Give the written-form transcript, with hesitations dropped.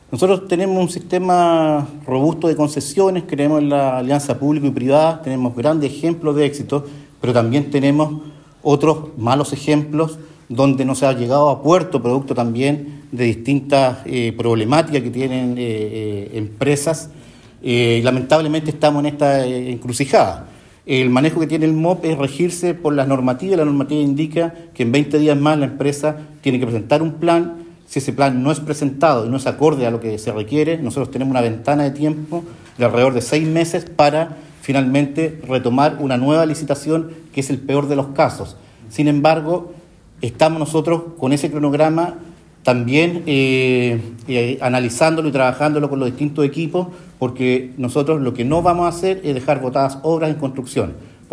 Nosotros tenemos un sistema robusto de concesiones, creemos en la alianza público y privada, tenemos grandes ejemplos de éxito, pero también tenemos otros malos ejemplos donde no se ha llegado a puerto, producto también de distintas problemáticas que tienen empresas. Lamentablemente estamos en esta encrucijada. El manejo que tiene el MOP es regirse por las normativas. La normativa indica que en 20 días más la empresa tiene que presentar un plan. Si ese plan no es presentado y no es acorde a lo que se requiere, nosotros tenemos una ventana de tiempo de alrededor de 6 meses para finalmente retomar una nueva licitación, que es el peor de los casos. Sin embargo, estamos nosotros con ese cronograma también analizándolo y trabajándolo con los distintos equipos, porque nosotros lo que no vamos a hacer es dejar botadas obras en construcción.